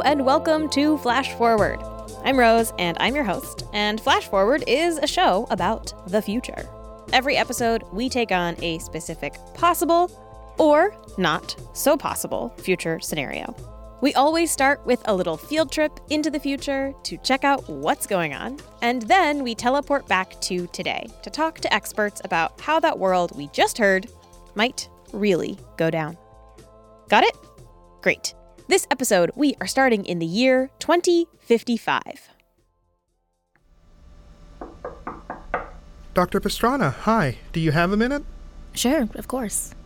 and welcome to Flash Forward. I'm Rose, and I'm your host, and Flash Forward is a show about the future. Every episode, we take on a specific possible, or not so possible, future scenario. We always start with a little field trip into the future to check out what's going on, and then we teleport back to today to talk to experts about how that world we just heard might really go down. Got it? Great. This episode, we are starting in the year 2055. Dr. Pastrana, hi. Do you have a minute? Sure, of course.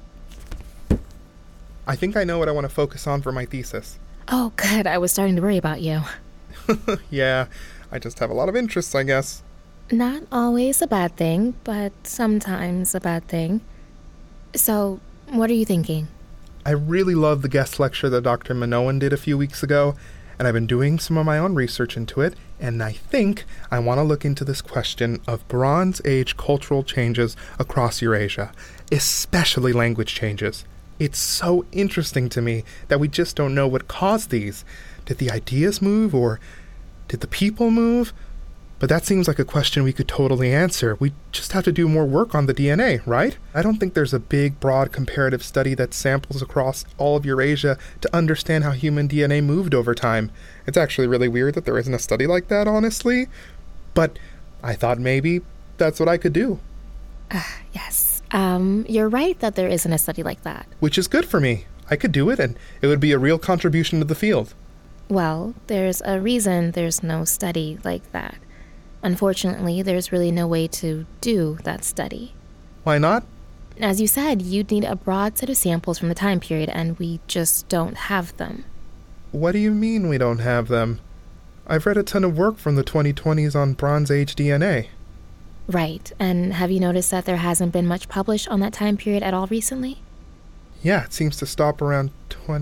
I think I know what I want to focus on for my thesis. Oh, good. I was starting to worry about you. Yeah, I just have a lot of interests, I guess. Not always a bad thing, but sometimes a bad thing. So, what are you thinking? I really love the guest lecture that Dr. Minowan did a few weeks ago, and I've been doing some of my own research into it, and I think I want to look into this question of Bronze Age cultural changes across Eurasia, especially language changes. It's so interesting to me that we just don't know what caused these. Did the ideas move, or did the people move? But that seems like a question we could totally answer. We just have to do more work on the DNA, right? I don't think there's a big, broad comparative study that samples across all of Eurasia to understand how human DNA moved over time. It's actually really weird that there isn't a study like that, honestly. But I thought maybe that's what I could do. Yes. You're right that there isn't a study like that. Which is good for me. I could do it, and it would be a real contribution to the field. Well, there's a reason there's no study like that. Unfortunately, there's really no way to do that study. Why not? As you said, you'd need a broad set of samples from the time period, and we just don't have them. What do you mean we don't have them? I've read a ton of work from the 2020s on Bronze Age DNA. Right, and have you noticed that there hasn't been much published on that time period at all recently? Yeah, it seems to stop around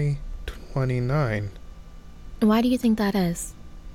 2029. Why do you think that is?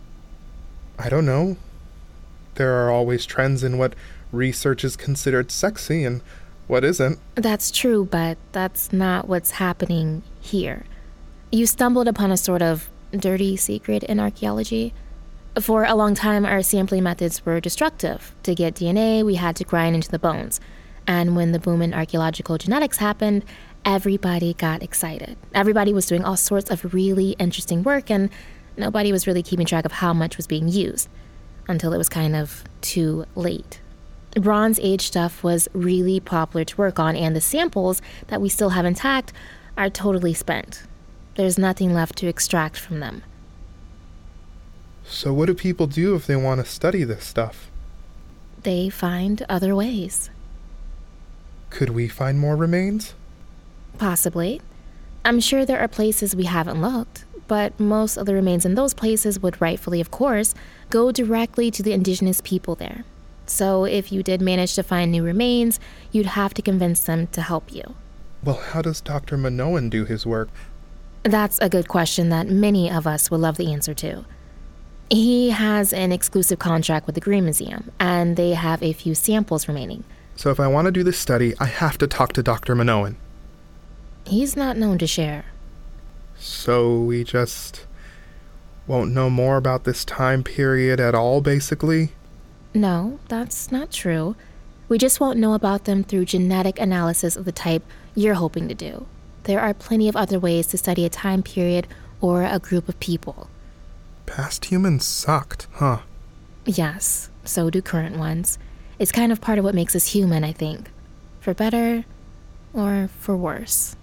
I don't know. There are always trends in what research is considered sexy and what isn't. That's true, but that's not what's happening here. You stumbled upon a sort of dirty secret in archaeology. For a long time, our sampling methods were destructive. To get DNA, we had to grind into the bones. And when the boom in archaeological genetics happened, everybody got excited. Everybody was doing all sorts of really interesting work, and nobody was really keeping track of how much was being used. Until it was kind of too late. Bronze Age stuff was really popular to work on, and the samples that we still have intact are totally spent. There's nothing left to extract from them. So what do people do if they want to study this stuff? They find other ways. Could we find more remains? Possibly. I'm sure there are places we haven't looked, but most of the remains in those places would rightfully, of course, go directly to the indigenous people there. So if you did manage to find new remains, you'd have to convince them to help you. Well, how does Dr. Minowan do his work? That's a good question that many of us would love the answer to. He has an exclusive contract with the Green Museum, and they have a few samples remaining. So if I want to do this study, I have to talk to Dr. Minowan. He's not known to share. So we just won't know more about this time period at all, basically? No, that's not true. We just won't know about them through genetic analysis of the type you're hoping to do. There are plenty of other ways to study a time period or a group of people. Past humans sucked, huh? Yes, so do current ones. It's kind of part of what makes us human, I think. For better or for worse.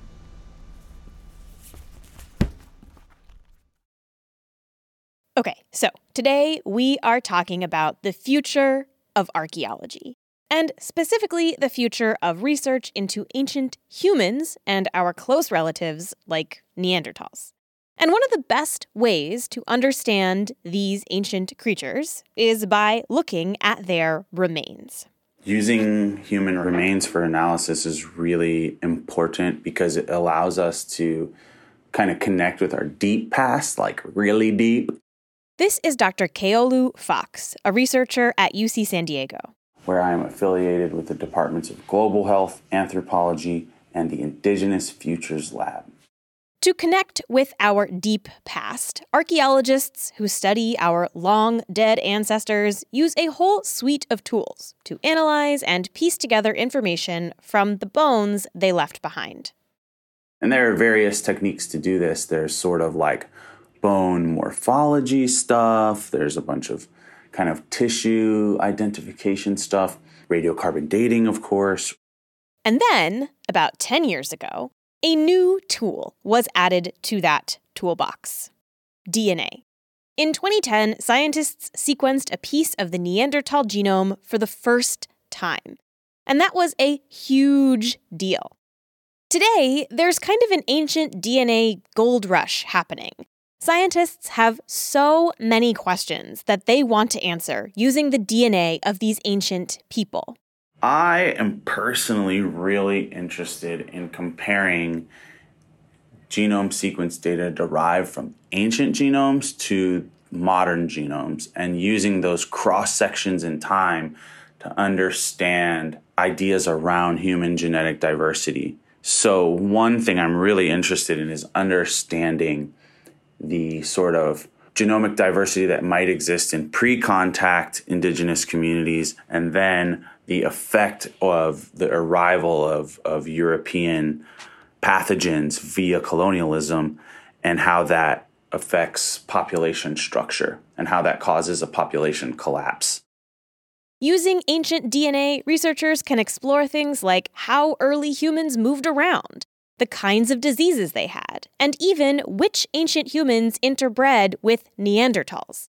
Okay, so today we are talking about the future of archaeology, and specifically the future of research into ancient humans and our close relatives like Neanderthals. And one of the best ways to understand these ancient creatures is by looking at their remains. Using human remains for analysis is really important because it allows us to kind of connect with our deep past, like really deep. This is Dr. Keolu Fox, a researcher at UC San Diego, where I am affiliated with the Departments of Global Health, Anthropology, and the Indigenous Futures Lab. To connect with our deep past, archaeologists who study our long-dead ancestors use a whole suite of tools to analyze and piece together information from the bones they left behind. And there are various techniques to do this. There's sort of like bone morphology stuff. There's a bunch of kind of tissue identification stuff. Radiocarbon dating, of course. And then, about 10 years ago, a new tool was added to that toolbox: DNA. In 2010, scientists sequenced a piece of the Neanderthal genome for the first time. And that was a huge deal. Today, there's kind of an ancient DNA gold rush happening. Scientists have so many questions that they want to answer using the DNA of these ancient people. I am personally really interested in comparing genome sequence data derived from ancient genomes to modern genomes and using those cross sections in time to understand ideas around human genetic diversity. So one thing I'm really interested in is understanding the sort of genomic diversity that might exist in pre-contact indigenous communities, and then the effect of the arrival of European pathogens via colonialism and how that affects population structure and how that causes a population collapse. Using ancient DNA, researchers can explore things like how early humans moved around, the kinds of diseases they had, and even which ancient humans interbred with Neanderthals.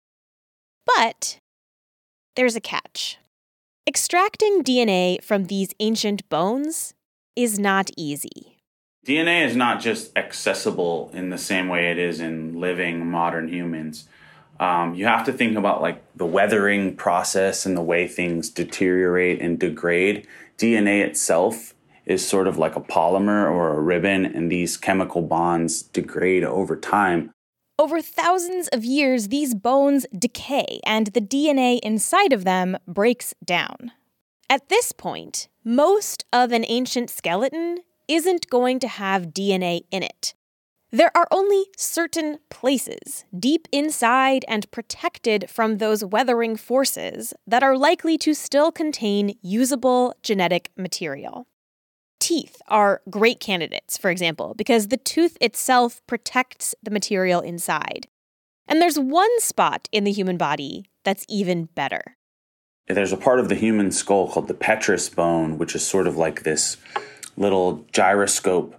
But there's a catch. Extracting DNA from these ancient bones is not easy. DNA is not just accessible in the same way it is in living modern humans. You have to think about like the weathering process and the way things deteriorate and degrade. DNA itself is sort of like a polymer or a ribbon, and these chemical bonds degrade over time. Over thousands of years, these bones decay, and the DNA inside of them breaks down. At this point, most of an ancient skeleton isn't going to have DNA in it. There are only certain places, deep inside and protected from those weathering forces, that are likely to still contain usable genetic material. Teeth are great candidates, for example, because the tooth itself protects the material inside. And there's one spot in the human body that's even better. There's a part of the human skull called the petrous bone, which is sort of like this little gyroscope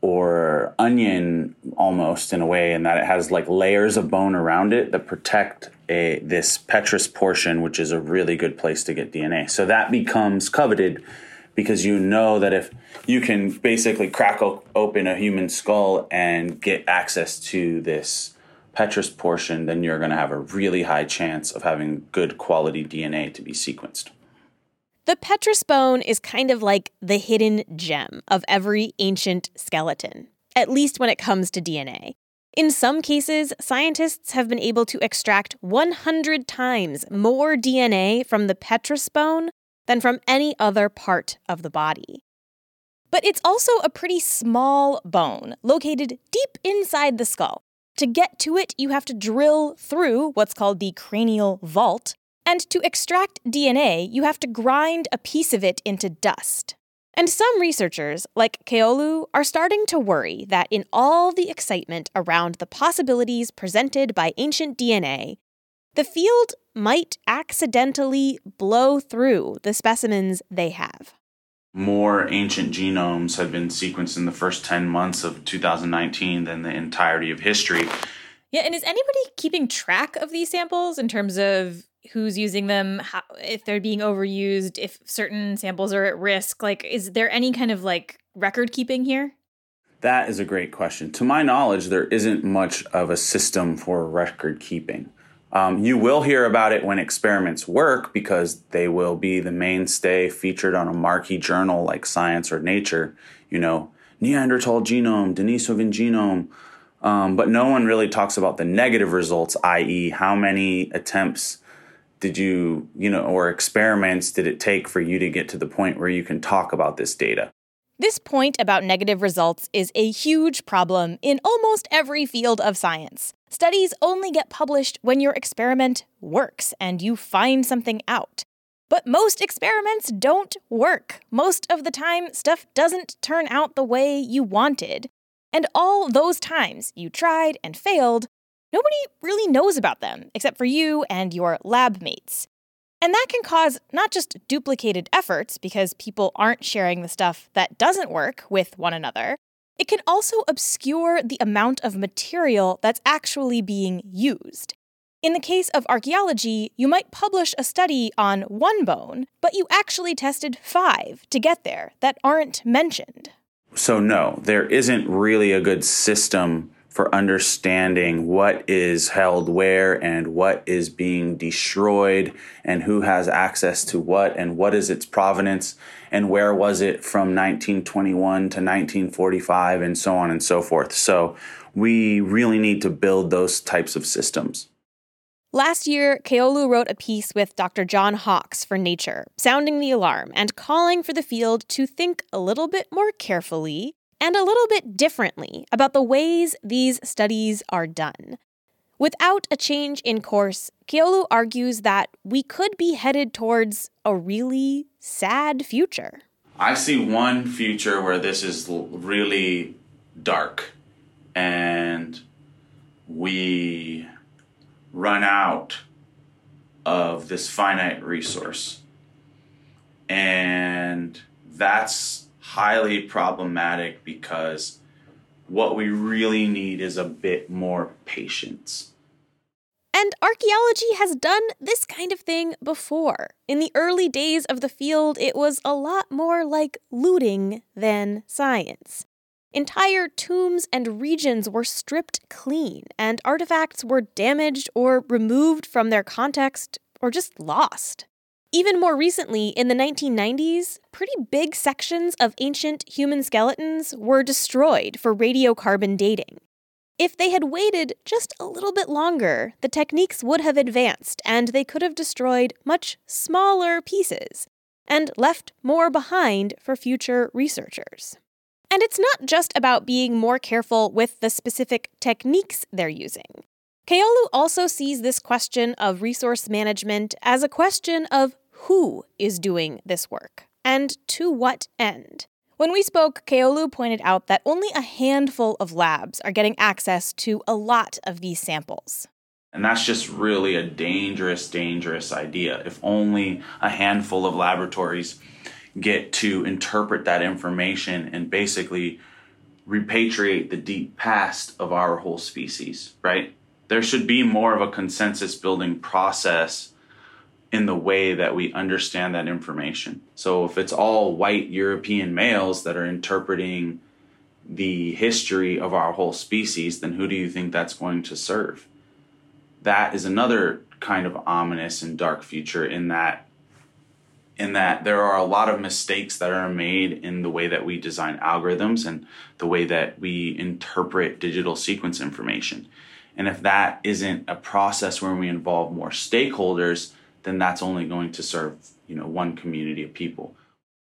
or onion almost in a way, in that it has like layers of bone around it that protect this petrous portion, which is a really good place to get DNA. So that becomes coveted because you know that if you can basically crack open a human skull and get access to this petrous portion, then you're going to have a really high chance of having good quality DNA to be sequenced. The petrous bone is kind of like the hidden gem of every ancient skeleton, at least when it comes to DNA. In some cases, scientists have been able to extract 100 times more DNA from the petrous bone than from any other part of the body. But it's also a pretty small bone, located deep inside the skull. To get to it, you have to drill through what's called the cranial vault, and to extract DNA, you have to grind a piece of it into dust. And some researchers, like Keolu, are starting to worry that in all the excitement around the possibilities presented by ancient DNA, the field might accidentally blow through the specimens they have. More ancient genomes have been sequenced in the first 10 months of 2019 than the entirety of history. Yeah, and is anybody keeping track of these samples in terms of who's using them, how, if they're being overused, if certain samples are at risk? Like, is there any kind of like record keeping here? That is a great question. To my knowledge, there isn't much of a system for record keeping. You will hear about it when experiments work because they will be the mainstay featured on a marquee journal like Science or Nature. You know, Neanderthal genome, Denisovan genome. But no one really talks about the negative results, i.e. how many attempts did you or experiments did it take for you to get to the point where you can talk about this data? This point about negative results is a huge problem in almost every field of science. Studies only get published when your experiment works and you find something out. But most experiments don't work. Most of the time, stuff doesn't turn out the way you wanted. And all those times you tried and failed, nobody really knows about them except for you and your lab mates. And that can cause not just duplicated efforts because people aren't sharing the stuff that doesn't work with one another, it can also obscure the amount of material that's actually being used. In the case of archaeology, you might publish a study on one bone, but you actually tested 5 to get there that aren't mentioned. So no, there isn't really a good system for understanding what is held where and what is being destroyed and who has access to what and what is its provenance and where was it from 1921 to 1945 and so on and so forth. So we really need to build those types of systems. Last year, Keolu wrote a piece with Dr. John Hawkes for Nature, sounding the alarm and calling for the field to think a little bit more carefully and a little bit differently about the ways these studies are done. Without a change in course, Keolu argues that we could be headed towards a really sad future. I see one future where this is really dark and we run out of this finite resource. And that's highly problematic because what we really need is a bit more patience. And archaeology has done this kind of thing before. In the early days of the field, it was a lot more like looting than science. Entire tombs and regions were stripped clean, and artifacts were damaged or removed from their context or just lost. Even more recently, in the 1990s, pretty big sections of ancient human skeletons were destroyed for radiocarbon dating. If they had waited just a little bit longer, the techniques would have advanced and they could have destroyed much smaller pieces and left more behind for future researchers. And it's not just about being more careful with the specific techniques they're using. Keolu also sees this question of resource management as a question of who is doing this work and to what end. When we spoke, Keolu pointed out that only a handful of labs are getting access to a lot of these samples. And that's just really a dangerous, dangerous idea. If only a handful of laboratories get to interpret that information and basically repatriate the deep past of our whole species, right? There should be more of a consensus building process in the way that we understand that information. So if it's all white European males that are interpreting the history of our whole species, then who do you think that's going to serve? That is another kind of ominous and dark future in that there are a lot of mistakes that are made in the way that we design algorithms and the way that we interpret digital sequence information. And if that isn't a process where we involve more stakeholders, then that's only going to serve, one community of people.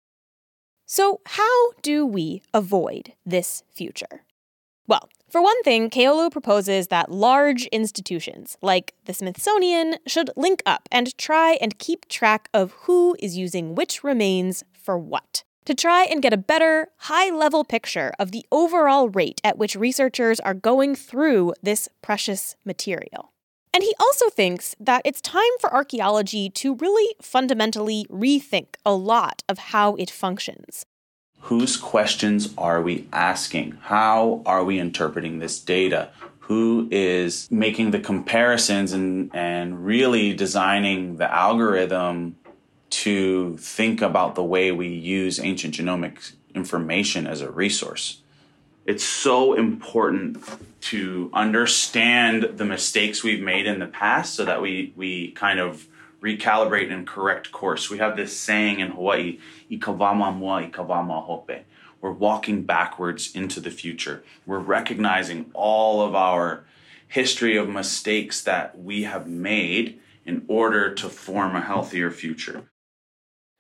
So how do we avoid this future? Well, for one thing, Keolu proposes that large institutions like the Smithsonian should link up and try and keep track of who is using which remains for what, to try and get a better, high-level picture of the overall rate at which researchers are going through this precious material. And he also thinks that it's time for archaeology to really fundamentally rethink a lot of how it functions. Whose questions are we asking? How are we interpreting this data? Who is making the comparisons and really designing the algorithm to think about the way we use ancient genomic information as a resource? It's so important to understand the mistakes we've made in the past so that we kind of recalibrate and correct course. We have this saying in Hawaii, "Ikawama mua, ikawama hope." We're walking backwards into the future. We're recognizing all of our history of mistakes that we have made in order to form a healthier future.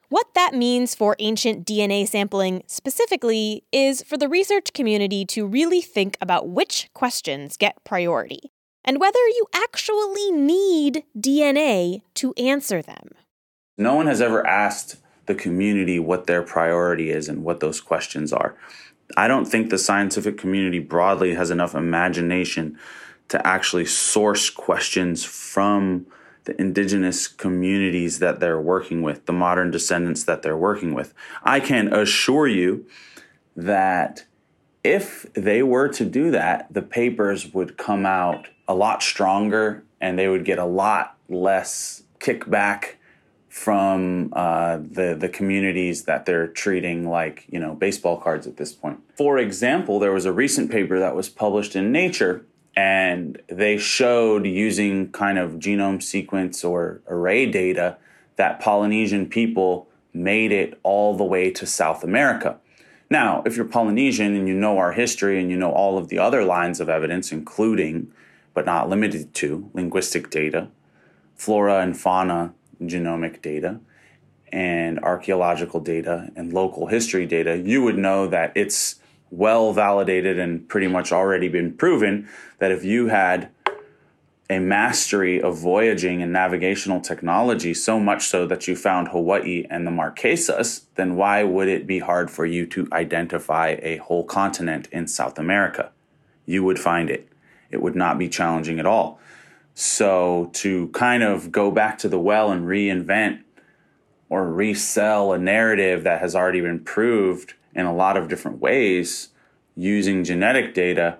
What that means for ancient DNA sampling specifically is for the research community to really think about which questions get priority and whether you actually need DNA to answer them. No one has ever asked the community what their priority is and what those questions are. I don't think the scientific community broadly has enough imagination to actually source questions from the indigenous communities that they're working with, the modern descendants that they're working with. I can assure you that if they were to do that, the papers would come out a lot stronger and they would get a lot less kickback from the communities that they're treating like, baseball cards at this point. For example, there was a recent paper that was published in Nature, and they showed using kind of genome sequence or array data that Polynesian people made it all the way to South America. Now, if you're Polynesian and you know our history and you know all of the other lines of evidence, including, but not limited to, linguistic data, flora and fauna genomic data, and archaeological data and local history data, you would know that it's well validated and pretty much already been proven that if you had a mastery of voyaging and navigational technology, so much so that you found Hawaii and the Marquesas, then why would it be hard for you to identify a whole continent in South America? You would find it. It would not be challenging at all. So to kind of go back to the well and reinvent or resell a narrative that has already been proved in a lot of different ways using genetic data,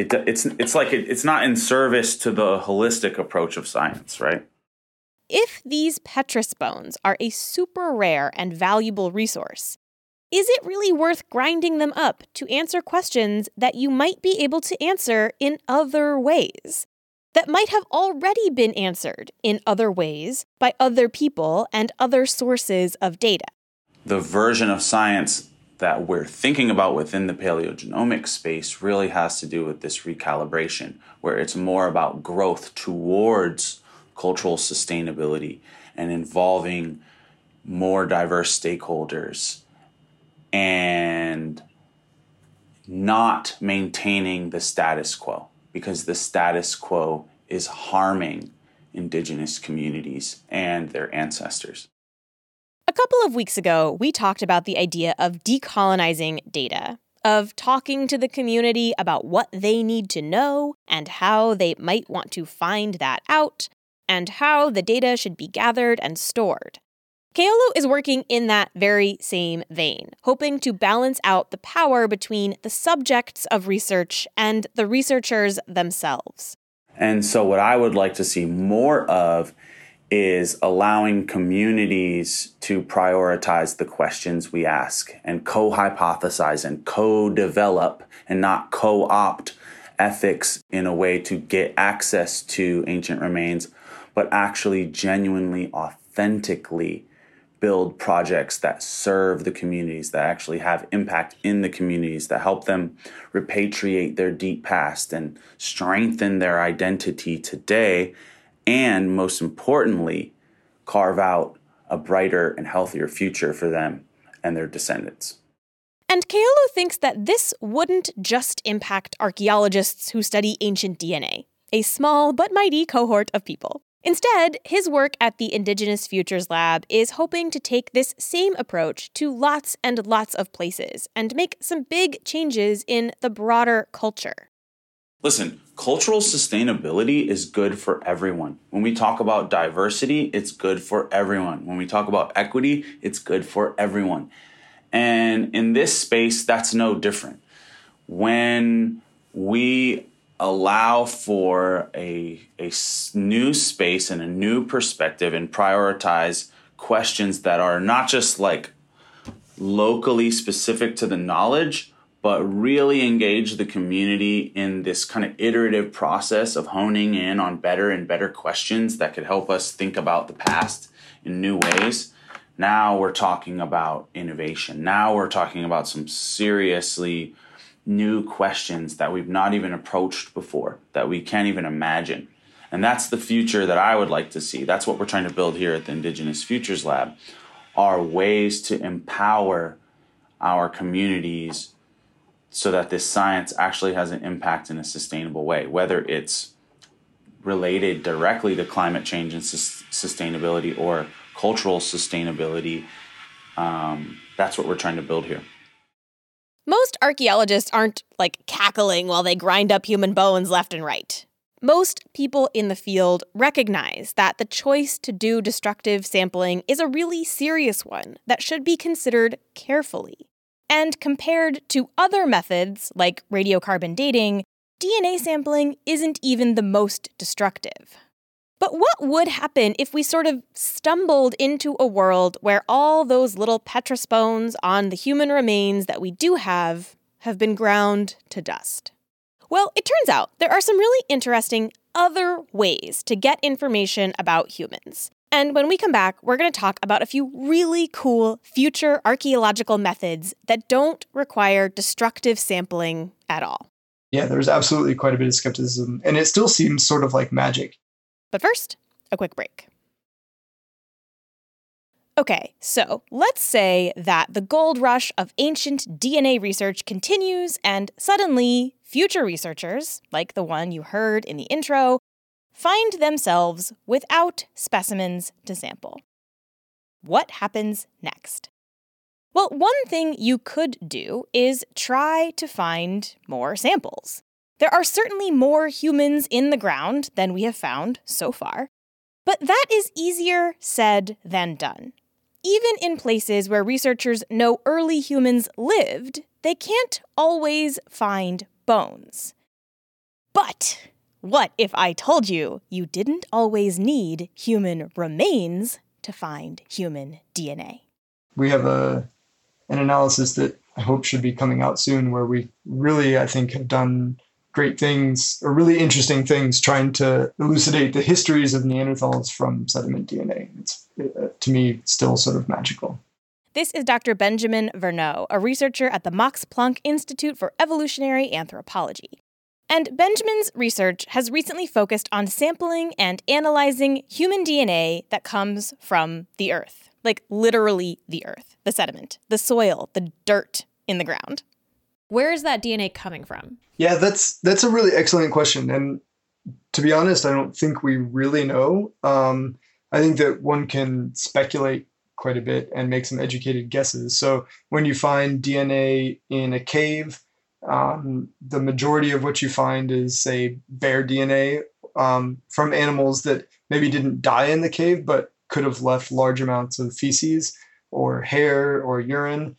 it's not in service to the holistic approach of science, right? If these petrous bones are a super rare and valuable resource, is it really worth grinding them up to answer questions that you might be able to answer in other ways? That might have already been answered in other ways by other people and other sources of data. The version of science that we're thinking about within the paleogenomic space really has to do with this recalibration, where it's more about growth towards cultural sustainability and involving more diverse stakeholders and not maintaining the status quo, because the status quo is harming indigenous communities and their ancestors. A couple of weeks ago, we talked about the idea of decolonizing data, of talking to the community about what they need to know and how they might want to find that out, and how the data should be gathered and stored. Keolu is working in that very same vein, hoping to balance out the power between the subjects of research and the researchers themselves. And so what I would like to see more of is allowing communities to prioritize the questions we ask and co-hypothesize and co-develop and not co-opt ethics in a way to get access to ancient remains, but actually genuinely, authentically build projects that serve the communities, that actually have impact in the communities, that help them repatriate their deep past and strengthen their identity today, and most importantly, carve out a brighter and healthier future for them and their descendants. And Keolu thinks that this wouldn't just impact archaeologists who study ancient DNA, a small but mighty cohort of people. Instead, his work at the Indigenous Futures Lab is hoping to take this same approach to lots and lots of places and make some big changes in the broader culture. Listen, cultural sustainability is good for everyone. When we talk about diversity, it's good for everyone. When we talk about equity, it's good for everyone. And in this space, that's no different. When we allow for a new space and a new perspective and prioritize questions that are not just like locally specific to the knowledge, but really engage the community in this kind of iterative process of honing in on better and better questions that could help us think about the past in new ways. Now we're talking about innovation. Now we're talking about some seriously new questions that we've not even approached before, that we can't even imagine. And that's the future that I would like to see. That's what we're trying to build here at the Indigenous Futures Lab. are ways to empower our communities so that this science actually has an impact in a sustainable way, whether it's related directly to climate change and sustainability or cultural sustainability. That's what we're trying to build here. Most archaeologists aren't like cackling while they grind up human bones left and right. Most people in the field recognize that the choice to do destructive sampling is a really serious one that should be considered carefully. And compared to other methods, like radiocarbon dating, DNA sampling isn't even the most destructive. But what would happen if we sort of stumbled into a world where all those little petrous bones on the human remains that we do have been ground to dust? Well, it turns out there are some really interesting other ways to get information about humans. And when we come back, we're going to talk about a few really cool future archaeological methods that don't require destructive sampling at all. Yeah, there's absolutely quite a bit of skepticism, and it still seems sort of like magic. But first, a quick break. Okay, so let's say that the gold rush of ancient DNA research continues and suddenly future researchers, like the one you heard in the intro, find themselves without specimens to sample. What happens next? Well, one thing you could do is try to find more samples. There are certainly more humans in the ground than we have found so far, but that is easier said than done. Even in places where researchers know early humans lived, they can't always find bones. But what if I told you you didn't always need human remains to find human DNA? We have an analysis that I hope should be coming out soon where we really, I think, have done great things, or really interesting things, trying to elucidate the histories of Neanderthals from sediment DNA. It's, to me, still sort of magical. This is Dr. Benjamin Verneau, a researcher at the Max Planck Institute for Evolutionary Anthropology. And Benjamin's research has recently focused on sampling and analyzing human DNA that comes from the Earth. Like literally the Earth, the sediment, the soil, the dirt in the ground. Where is that DNA coming from? Yeah, that's a really excellent question. And to be honest, I don't think we really know. I think that one can speculate quite a bit and make some educated guesses. So when you find DNA in a cave, the majority of what you find is, say, bear DNA from animals that maybe didn't die in the cave, but could have left large amounts of feces or hair or urine.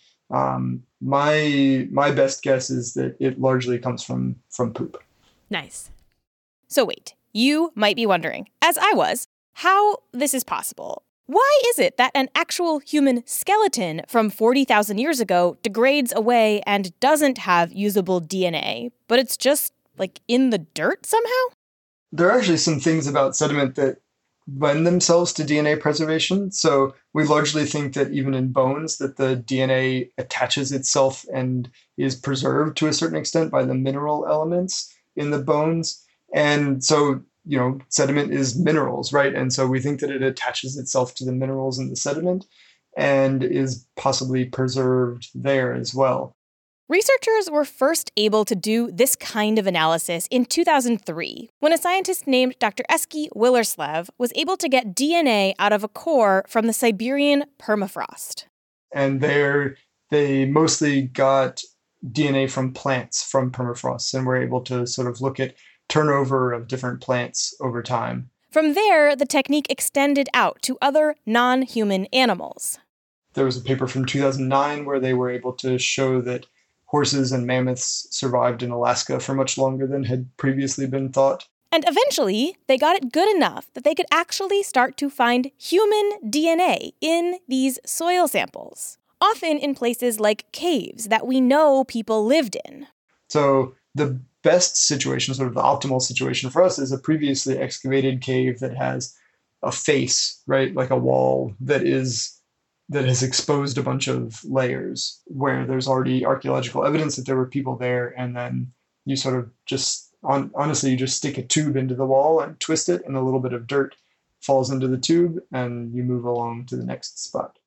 My best guess is that it largely comes from poop. Nice. So wait, you might be wondering, as I was, how this is possible. Why is it that an actual human skeleton from 40,000 years ago degrades away and doesn't have usable DNA, but it's just, like, in the dirt somehow? There are actually some things about sediment that lend themselves to DNA preservation. So we largely think that even in bones, that the DNA attaches itself and is preserved to a certain extent by the mineral elements in the bones. And so, sediment is minerals, right? And so we think that it attaches itself to the minerals in the sediment and is possibly preserved there as well. Researchers were first able to do this kind of analysis in 2003, when a scientist named Dr. Eski Willerslev was able to get DNA out of a core from the Siberian permafrost. And there, they mostly got DNA from plants from permafrost, and were able to sort of look at turnover of different plants over time. From there, the technique extended out to other non-human animals. There was a paper from 2009 where they were able to show that horses and mammoths survived in Alaska for much longer than had previously been thought. And eventually, they got it good enough that they could actually start to find human DNA in these soil samples, often in places like caves that we know people lived in. So the best situation, sort of the optimal situation for us, is a previously excavated cave that has a face, right? Like a wall that has exposed a bunch of layers where there's already archaeological evidence that there were people there. And then you sort of just, honestly, you just stick a tube into the wall and twist it, and a little bit of dirt falls into the tube, and you move along to the next spot.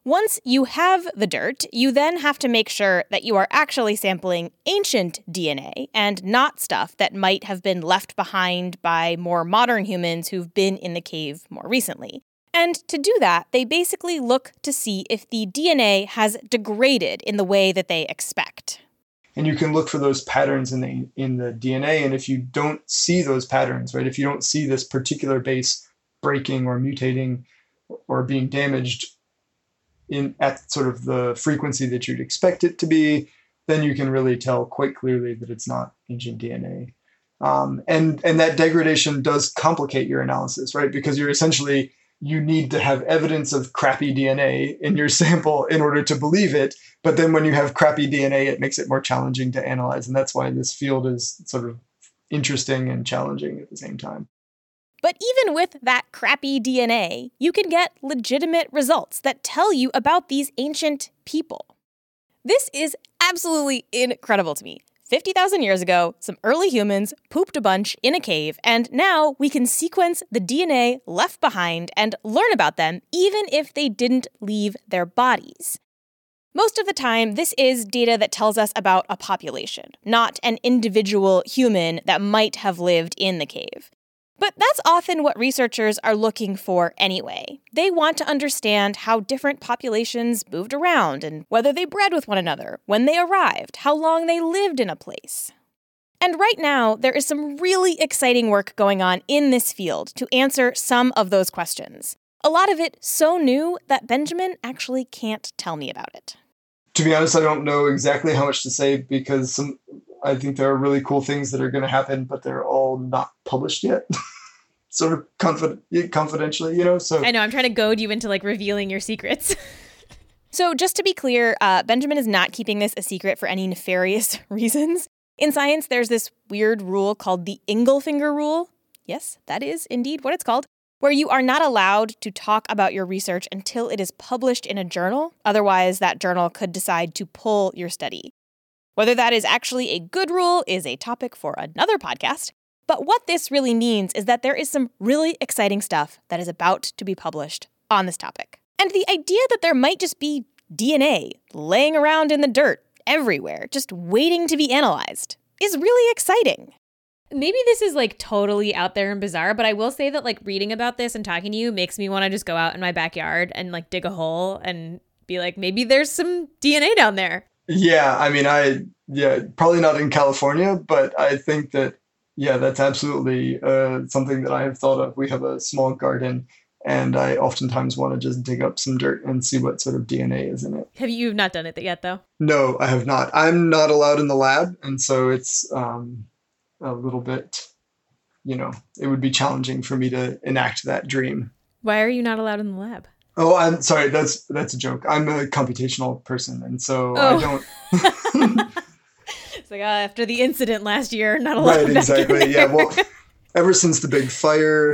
Once you have the dirt, you then have to make sure that you are actually sampling ancient DNA and not stuff that might have been left behind by more modern humans who've been in the cave more recently. And to do that, they basically look to see if the DNA has degraded in the way that they expect. And you can look for those patterns in the DNA. And if you don't see those patterns, right, if you don't see this particular base breaking or mutating or being damaged at sort of the frequency that you'd expect it to be, then you can really tell quite clearly that it's not ancient DNA. And that degradation does complicate your analysis, right? Because you need to have evidence of crappy DNA in your sample in order to believe it. But then when you have crappy DNA, it makes it more challenging to analyze. And that's why this field is sort of interesting and challenging at the same time. But even with that crappy DNA, you can get legitimate results that tell you about these ancient people. This is absolutely incredible to me. 50,000 years ago, some early humans pooped a bunch in a cave, and now we can sequence the DNA left behind and learn about them even if they didn't leave their bodies. Most of the time, this is data that tells us about a population, not an individual human that might have lived in the cave. But that's often what researchers are looking for anyway. They want to understand how different populations moved around and whether they bred with one another, when they arrived, how long they lived in a place. And right now, there is some really exciting work going on in this field to answer some of those questions. A lot of it so new that Benjamin actually can't tell me about it. To be honest, I don't know exactly how much to say because I think there are really cool things that are going to happen, but they're all not published yet. Sort of confidentially, so. I know, I'm trying to goad you into revealing your secrets. So just to be clear, Benjamin is not keeping this a secret for any nefarious reasons. In science, there's this weird rule called the Ingelfinger rule. Yes, that is indeed what it's called, where you are not allowed to talk about your research until it is published in a journal. Otherwise, that journal could decide to pull your study. Whether that is actually a good rule is a topic for another podcast. But what this really means is that there is some really exciting stuff that is about to be published on this topic. And the idea that there might just be DNA laying around in the dirt everywhere, just waiting to be analyzed, is really exciting. Maybe this is totally out there and bizarre, but I will say that reading about this and talking to you makes me want to just go out in my backyard and dig a hole and be maybe there's some DNA down there. Yeah, I mean, probably not in California, but I think that, yeah, that's absolutely something that I have thought of. We have a small garden, and I oftentimes want to just dig up some dirt and see what sort of DNA is in it. Have you not done it yet, though? No, I have not. I'm not allowed in the lab, and so it's a little bit, it would be challenging for me to enact that dream. Why are you not allowed in the lab? Oh, I'm sorry. That's a joke. I'm a computational person, and so I don't. It's after the incident last year, not allowed. Right, exactly. Yeah. Well, ever since the big fire,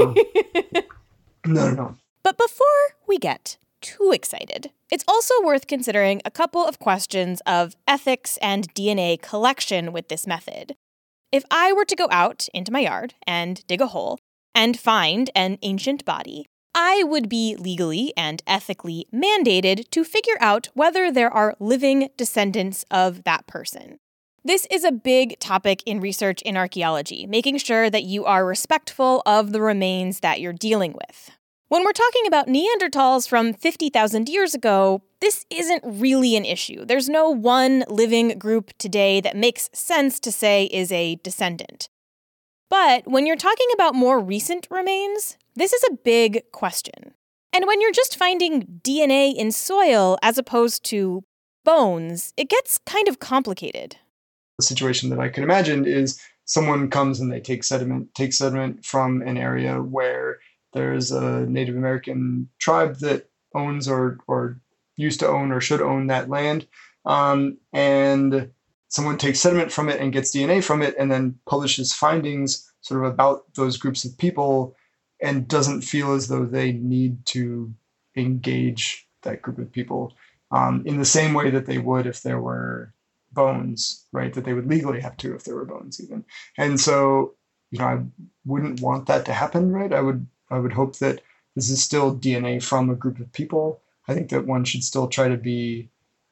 No. But before we get too excited, it's also worth considering a couple of questions of ethics and DNA collection with this method. If I were to go out into my yard and dig a hole and find an ancient body, I would be legally and ethically mandated to figure out whether there are living descendants of that person. This is a big topic in research in archaeology, making sure that you are respectful of the remains that you're dealing with. When we're talking about Neanderthals from 50,000 years ago, this isn't really an issue. There's no one living group today that makes sense to say is a descendant. But when you're talking about more recent remains, this is a big question. And when you're just finding DNA in soil as opposed to bones, it gets kind of complicated. The situation that I can imagine is someone comes and they take sediment from an area where there's a Native American tribe that owns or used to own or should own that land. And someone takes sediment from it and gets DNA from it and then publishes findings sort of about those groups of people and doesn't feel as though they need to engage that group of people in the same way that they would if there were bones, right? That they would legally have to if there were bones even. And so, I wouldn't want that to happen, right? I would hope that this is still DNA from a group of people. I think that one should still try to be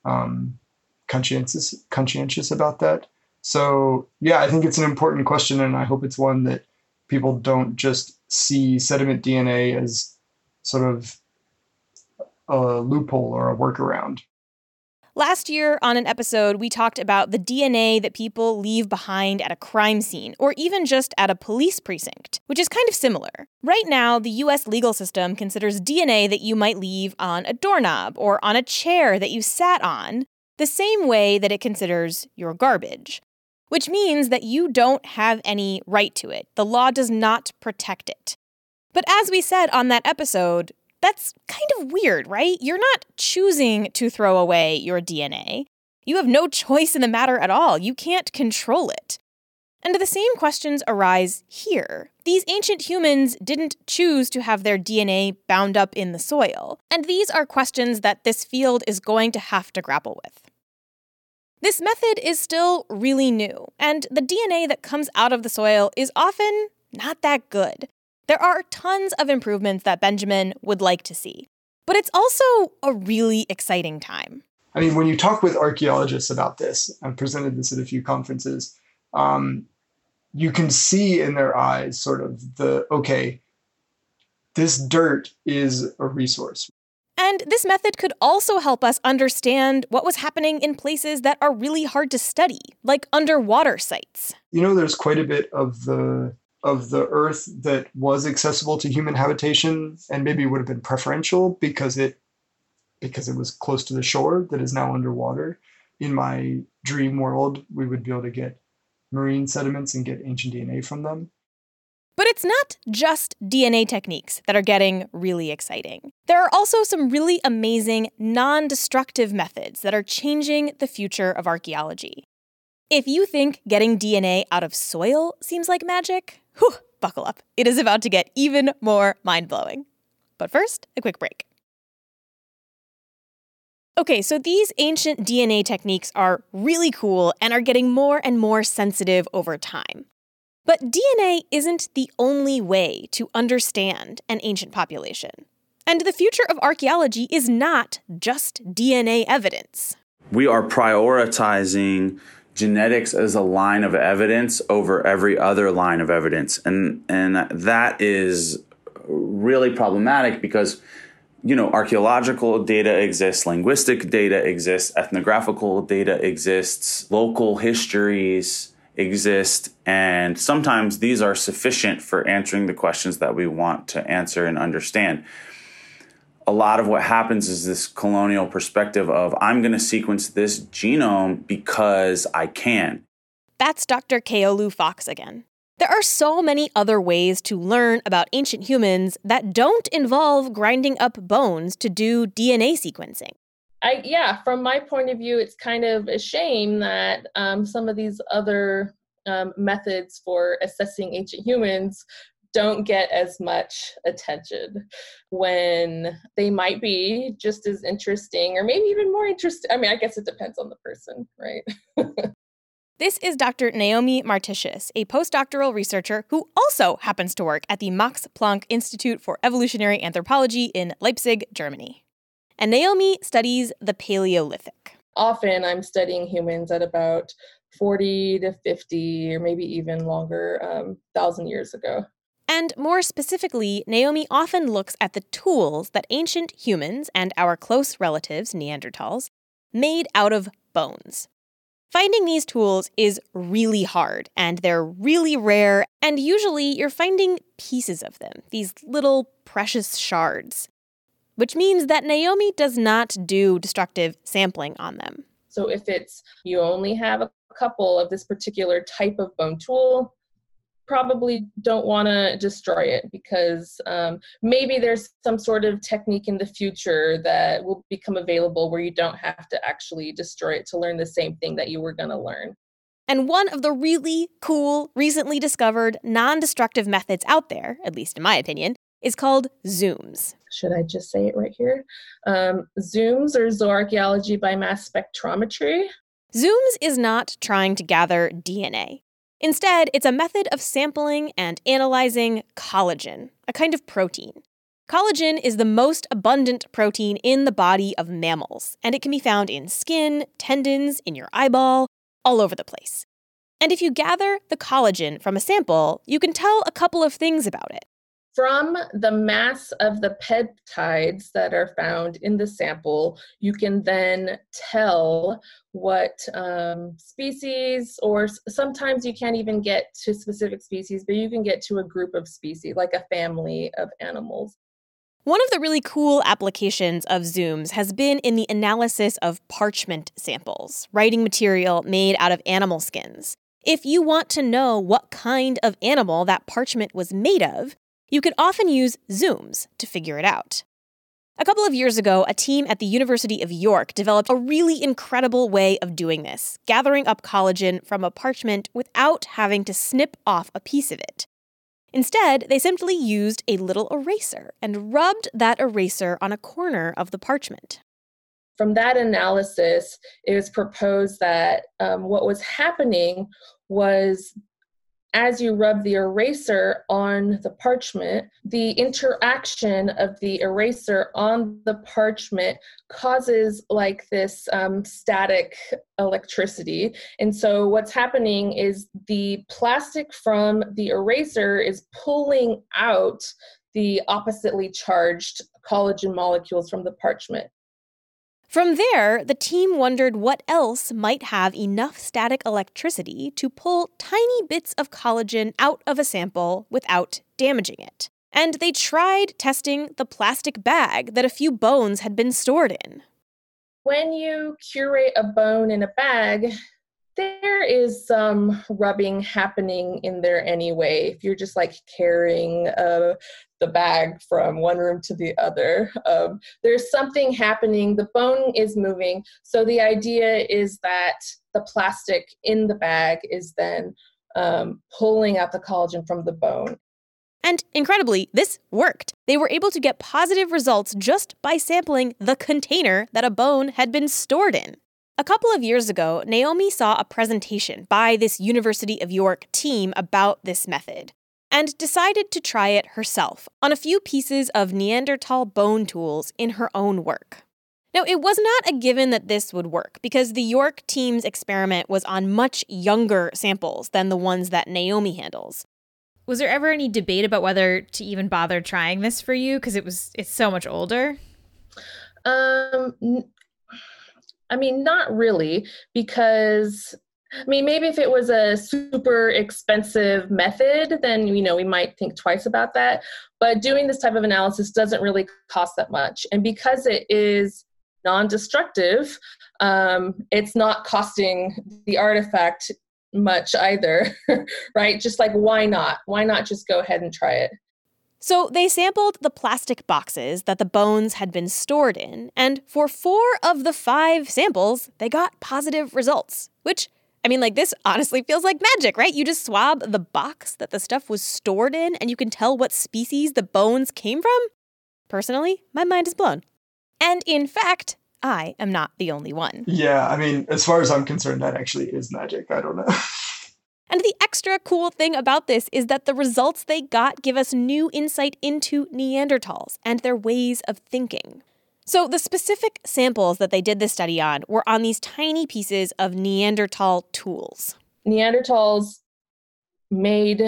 conscientious about that. So yeah, I think it's an important question, and I hope it's one that people don't just see sediment DNA as sort of a loophole or a workaround. Last year on an episode, we talked about the DNA that people leave behind at a crime scene, or even just at a police precinct, which is kind of similar. Right now, the US legal system considers DNA that you might leave on a doorknob or on a chair that you sat on the same way that it considers your garbage, which means that you don't have any right to it. The law does not protect it. But as we said on that episode, that's kind of weird, right? You're not choosing to throw away your DNA. You have no choice in the matter at all. You can't control it. And the same questions arise here. These ancient humans didn't choose to have their DNA bound up in the soil. And these are questions that this field is going to have to grapple with. This method is still really new, and the DNA that comes out of the soil is often not that good. There are tons of improvements that Benjamin would like to see, but it's also a really exciting time. I mean, when you talk with archaeologists about this, I've presented this at a few conferences, you can see in their eyes sort of okay, this dirt is a resource. And this method could also help us understand what was happening in places that are really hard to study, like underwater sites. You know, there's quite a bit of the Earth that was accessible to human habitation and maybe would have been preferential because it was close to the shore that is now underwater. In my dream world, we would be able to get marine sediments and get ancient DNA from them. But it's not just DNA techniques that are getting really exciting. There are also some really amazing non-destructive methods that are changing the future of archaeology. If you think getting DNA out of soil seems like magic, buckle up. It is about to get even more mind-blowing. But first, a quick break. Okay, so these ancient DNA techniques are really cool and are getting more and more sensitive over time. But DNA isn't the only way to understand an ancient population. And the future of archaeology is not just DNA evidence. We are prioritizing genetics as a line of evidence over every other line of evidence. And that is really problematic because, archaeological data exists, linguistic data exists, ethnographical data exists, local histories exist, and sometimes these are sufficient for answering the questions that we want to answer and understand. A lot of what happens is this colonial perspective of, I'm going to sequence this genome because I can. That's Dr. Keolu Fox again. There are so many other ways to learn about ancient humans that don't involve grinding up bones to do DNA sequencing. From my point of view, it's kind of a shame that some of these other methods for assessing ancient humans don't get as much attention when they might be just as interesting or maybe even more interesting. I mean, I guess it depends on the person, right? This is Dr. Naomi Marticius, a postdoctoral researcher who also happens to work at the Max Planck Institute for Evolutionary Anthropology in Leipzig, Germany. And Naomi studies the Paleolithic. Often I'm studying humans at about 40 to 50 or maybe even longer, 1,000 years ago. And more specifically, Naomi often looks at the tools that ancient humans and our close relatives, Neanderthals, made out of bones. Finding these tools is really hard, and they're really rare, and usually you're finding pieces of them, these little precious shards. Which means that Naomi does not do destructive sampling on them. So if you only have a couple of this particular type of bone tool, probably don't want to destroy it because maybe there's some sort of technique in the future that will become available where you don't have to actually destroy it to learn the same thing that you were going to learn. And one of the really cool, recently discovered non-destructive methods out there, at least in my opinion, is called zooms. Should I just say it right here? Zooms, or zooarchaeology by mass spectrometry. Zooms is not trying to gather DNA. Instead, it's a method of sampling and analyzing collagen, a kind of protein. Collagen is the most abundant protein in the body of mammals, and it can be found in skin, tendons, in your eyeball, all over the place. And if you gather the collagen from a sample, you can tell a couple of things about it. From the mass of the peptides that are found in the sample, you can then tell what species, or sometimes you can't even get to specific species, but you can get to a group of species, like a family of animals. One of the really cool applications of Zooms has been in the analysis of parchment samples, writing material made out of animal skins. If you want to know what kind of animal that parchment was made of, you can often use Zooms to figure it out. A couple of years ago, a team at the University of York developed a really incredible way of doing this, gathering up collagen from a parchment without having to snip off a piece of it. Instead, they simply used a little eraser and rubbed that eraser on a corner of the parchment. From that analysis, it was proposed that what was happening was, as you rub the eraser on the parchment, the interaction of the eraser on the parchment causes like this static electricity. And so what's happening is the plastic from the eraser is pulling out the oppositely charged collagen molecules from the parchment. From there, the team wondered what else might have enough static electricity to pull tiny bits of collagen out of a sample without damaging it. And they tried testing the plastic bag that a few bones had been stored in. When you curate a bone in a bag, there is some rubbing happening in there anyway. If you're just like carrying the bag from one room to the other, there's something happening. The bone is moving. So the idea is that the plastic in the bag is then pulling out the collagen from the bone. And incredibly, this worked. They were able to get positive results just by sampling the container that a bone had been stored in. A couple of years ago, Naomi saw a presentation by this University of York team about this method and decided to try it herself on a few pieces of Neanderthal bone tools in her own work. Now, it was not a given that this would work because the York team's experiment was on much younger samples than the ones that Naomi handles. Was there ever any debate about whether to even bother trying this for you because it's so much older? I mean, not really, because, maybe if it was a super expensive method, then, we might think twice about that. But doing this type of analysis doesn't really cost that much. And because it is non-destructive, it's not costing the artifact much either, right? Just like, why not? Why not just go ahead and try it? So they sampled the plastic boxes that the bones had been stored in, and for 4 of the 5 samples, they got positive results, which, this honestly feels like magic, right? You just swab the box that the stuff was stored in, and you can tell what species the bones came from? Personally, my mind is blown. And in fact, I am not the only one. Yeah, as far as I'm concerned, that actually is magic. I don't know. And the extra cool thing about this is that the results they got give us new insight into Neanderthals and their ways of thinking. So the specific samples that they did this study on were on these tiny pieces of Neanderthal tools. Neanderthals made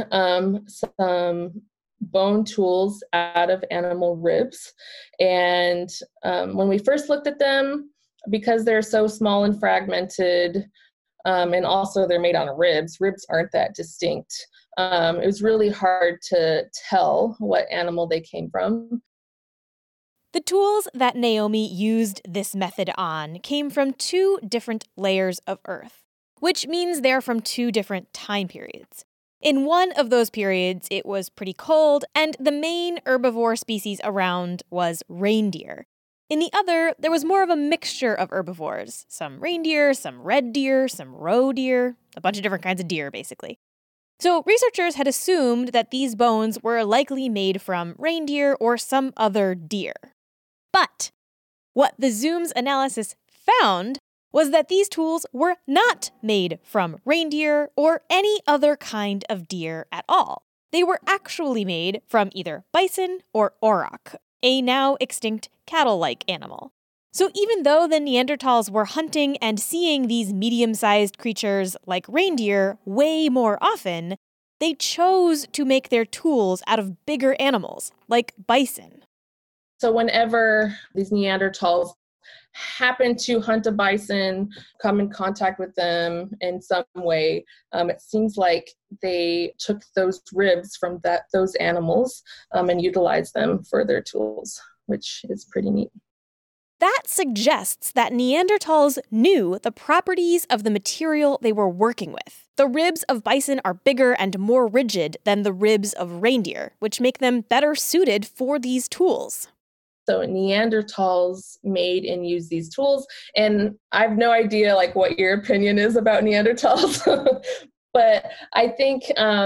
some bone tools out of animal ribs. And when we first looked at them, because they're so small and fragmented, and also they're made out of ribs aren't that distinct. It was really hard to tell what animal they came from. The tools that Naomi used this method on came from 2 different layers of Earth, which means they're from 2 different time periods. In one of those periods, it was pretty cold, and the main herbivore species around was reindeer. In the other, there was more of a mixture of herbivores. Some reindeer, some red deer, some roe deer, a bunch of different kinds of deer, basically. So researchers had assumed that these bones were likely made from reindeer or some other deer. But what the Zooms analysis found was that these tools were not made from reindeer or any other kind of deer at all. They were actually made from either bison or auroch, a now extinct cattle-like animal. So even though the Neanderthals were hunting and seeing these medium-sized creatures like reindeer way more often, they chose to make their tools out of bigger animals, like bison. So whenever these Neanderthals happen to hunt a bison, come in contact with them in some way, it seems like they took those ribs from those animals and utilized them for their tools, which is pretty neat. That suggests that Neanderthals knew the properties of the material they were working with. The ribs of bison are bigger and more rigid than the ribs of reindeer, which make them better suited for these tools. So Neanderthals made and used these tools. And I have no idea what your opinion is about Neanderthals. But I think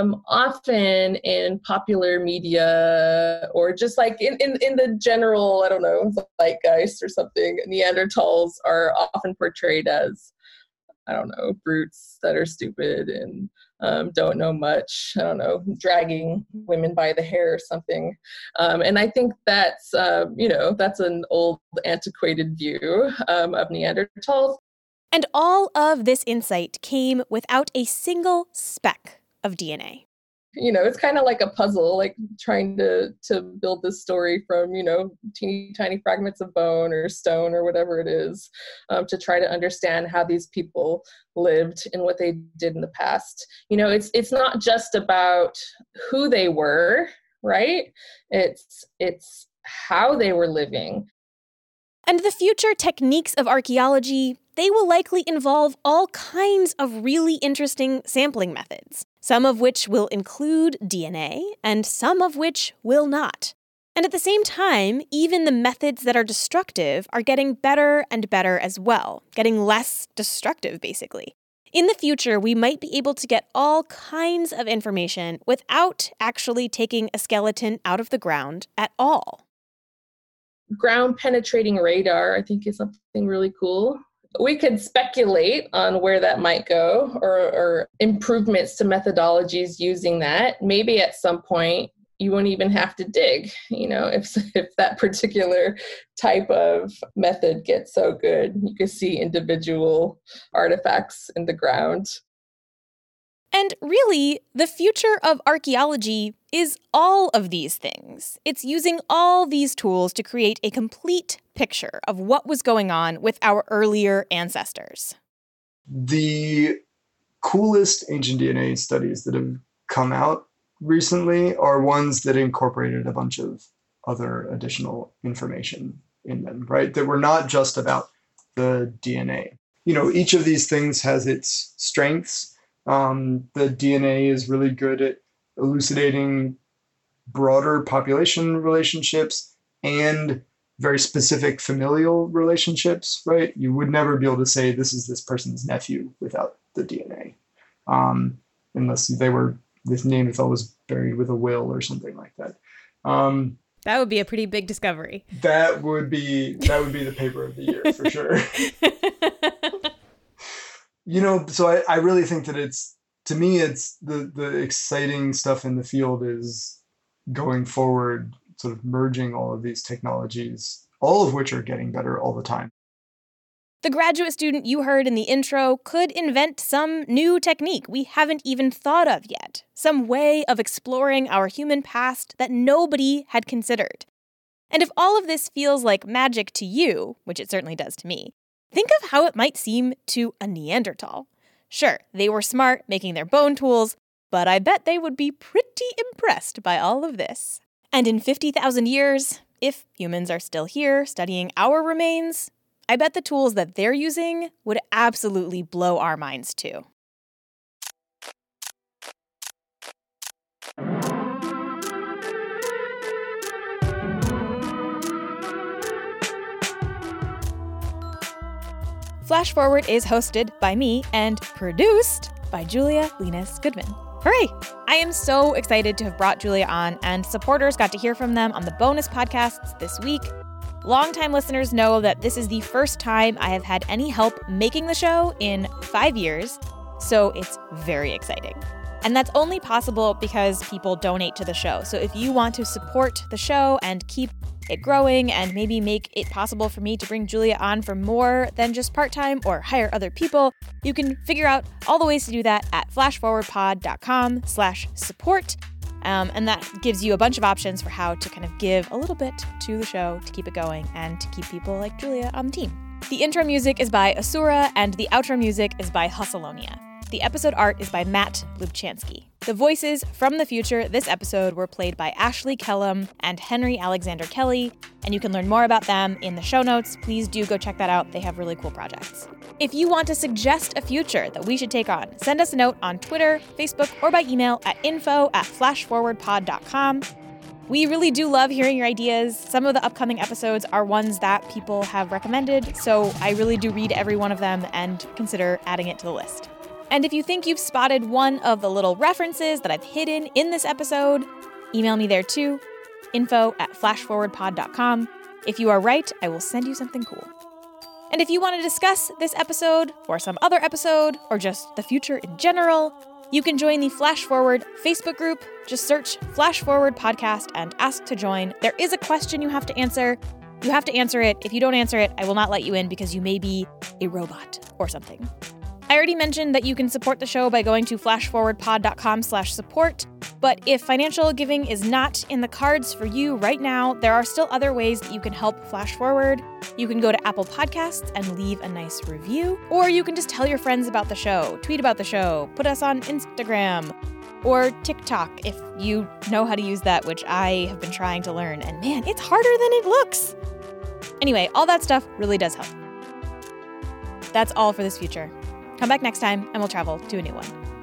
often in popular media or just in the general, I don't know, zeitgeist or something, Neanderthals are often portrayed as, I don't know, brutes that are stupid and don't know much, I don't know, dragging women by the hair or something. And I think that's, that's an old antiquated view of Neanderthals. And all of this insight came without a single speck of DNA. It's kind of like a puzzle, trying to build this story from, teeny tiny fragments of bone or stone or whatever it is, to try to understand how these people lived and what they did in the past. It's not just about who they were, right? It's how they were living. And the future techniques of archaeology, they will likely involve all kinds of really interesting sampling methods, some of which will include DNA and some of which will not. And at the same time, even the methods that are destructive are getting better and better as well, getting less destructive, basically. In the future, we might be able to get all kinds of information without actually taking a skeleton out of the ground at all. Ground penetrating radar, I think, is something really cool. We could speculate on where that might go or improvements to methodologies using that. Maybe at some point you won't even have to dig, if that particular type of method gets so good. You can see individual artifacts in the ground. And really, the future of archaeology is all of these things. It's using all these tools to create a complete picture of what was going on with our earlier ancestors. The coolest ancient DNA studies that have come out recently are ones that incorporated a bunch of other additional information in them, right? That were not just about the DNA. Each of these things has its strengths. The DNA is really good at elucidating broader population relationships and very specific familial relationships, right? You would never be able to say this is this person's nephew without the DNA, unless this Neanderthal was buried with a will or something like that. That would be a pretty big discovery. That would be the paper of the year for sure. So I really think that it's the exciting stuff in the field is going forward, sort of merging all of these technologies, all of which are getting better all the time. The graduate student you heard in the intro could invent some new technique we haven't even thought of yet, some way of exploring our human past that nobody had considered. And if all of this feels like magic to you, which it certainly does to me, think of how it might seem to a Neanderthal. Sure, they were smart making their bone tools, but I bet they would be pretty impressed by all of this. And in 50,000 years, if humans are still here studying our remains, I bet the tools that they're using would absolutely blow our minds too. Flash Forward is hosted by me and produced by Julia Linus Goodman. Hooray! I am so excited to have brought Julia on, and supporters got to hear from them on the bonus podcasts this week. Longtime listeners know that this is the first time I have had any help making the show in 5 years, so it's very exciting. And that's only possible because people donate to the show. So if you want to support the show and keep it growing and maybe make it possible for me to bring Julia on for more than just part-time or hire other people, you can figure out all the ways to do that at flashforwardpod.com/support. And that gives you a bunch of options for how to kind of give a little bit to the show to keep it going and to keep people like Julia on the team. The intro music is by Asura, and the outro music is by Hustleonia. The episode art is by Matt Lubchansky. The voices from the future this episode were played by Ashley Kellum and Henry Alexander Kelly, and you can learn more about them in the show notes. Please do go check that out. They have really cool projects. If you want to suggest a future that we should take on, send us a note on Twitter, Facebook, or by email at info@flashforwardpod.com. We really do love hearing your ideas. Some of the upcoming episodes are ones that people have recommended, so I really do read every one of them and consider adding it to the list. And if you think you've spotted one of the little references that I've hidden in this episode, email me there too, info@flashforwardpod.com. If you are right, I will send you something cool. And if you want to discuss this episode or some other episode or just the future in general, you can join the Flash Forward Facebook group. Just search Flash Forward Podcast and ask to join. There is a question you have to answer. You have to answer it. If you don't answer it, I will not let you in because you may be a robot or something. I already mentioned that you can support the show by going to flashforwardpod.com/support, but if financial giving is not in the cards for you right now, there are still other ways that you can help Flash Forward. You can go to Apple Podcasts and leave a nice review, or you can just tell your friends about the show, tweet about the show, put us on Instagram or TikTok if you know how to use that, which I have been trying to learn, and man, it's harder than it looks. Anyway, all that stuff really does help. That's all for this future. Come back next time and we'll travel to a new one.